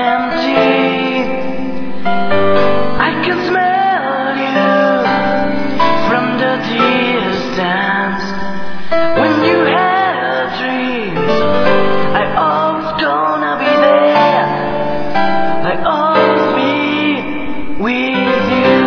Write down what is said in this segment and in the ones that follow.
empty. I can smell you from the distance. When you had dreams, I always gonna be there. I always be with you.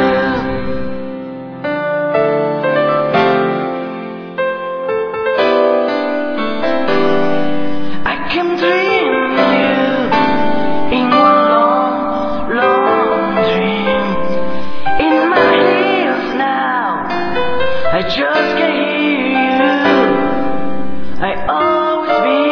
I can dream you in one long, long dream. In my ears now, I just can hear you. I always be